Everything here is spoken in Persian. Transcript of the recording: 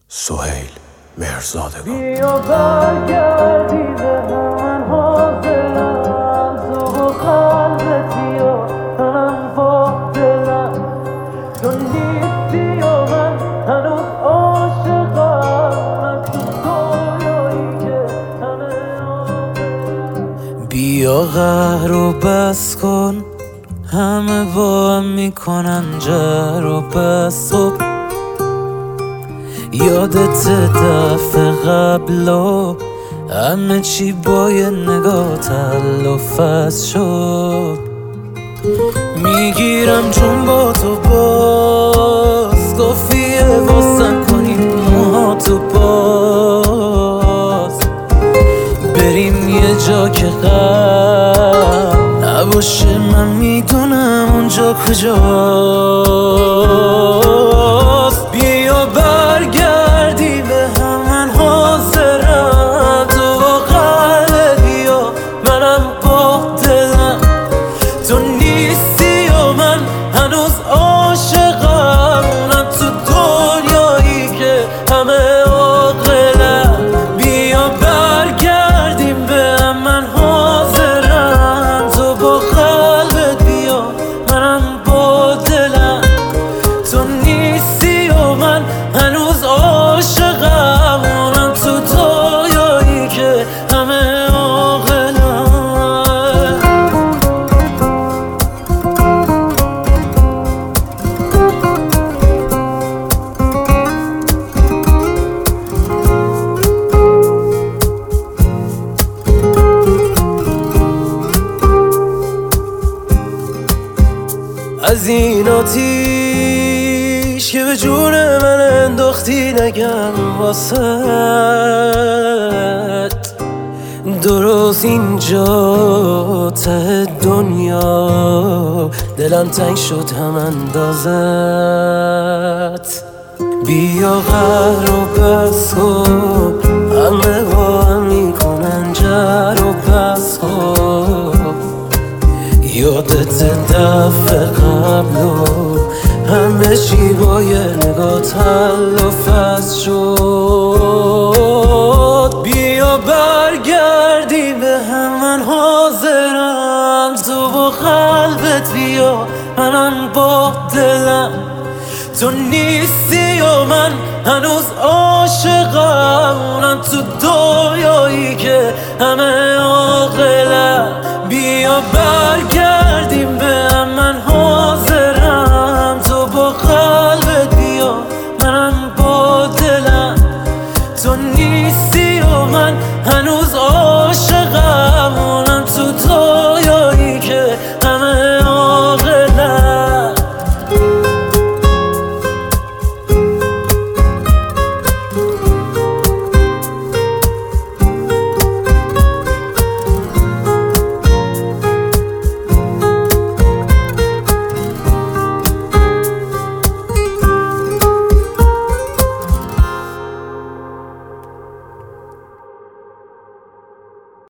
سهیل مهرزادگان. بیا برگردی به من حاضرم، تو با قلبتی و منم با دلم، تو نیستی و من هنوز عاشقم، من تو دنیایی که همه عاقلم. بیا قهر و بس کن، همه با هم میکنن جر و بس. یادت دفعه قبل و همه چی با یه نگاه تل و فصل شد. میگیرم چون با تو باز کافیه واسم کنیم موهاتو باز، بریم یه جا که غم نباشه. من میدونم اونجا کجاست. بیا برگردی به هم، من حاضرم، تو با قلبی و منم با دلم، تو نیستی و من هنوز عاشقم، من تو دنیایی که همه عاقلم. بیا برگردیم به هم، من حاضرم، تو با قلبت بیا منم با دلم، تو نیستی و من هنوز عاشقم، من تو دنیایی که همه عاقلم. از این آتیش که به جون من انداختی نگم واسد، درست اینجا ته دنیا دلم تنگ شد هم اندازت. بیا قهر و بس کن، همه با هم میکنن جر و بس. یادت دفعه قبل و همه چی با یه نگاه تل و فصل شد. بیا برگردی به هم، من حاضرم، تو با قلبت بیا منم با دلم، تو نیستی و من هنوز عاشقم، من تو دنیایی که همه عاقلم. بیا برگردی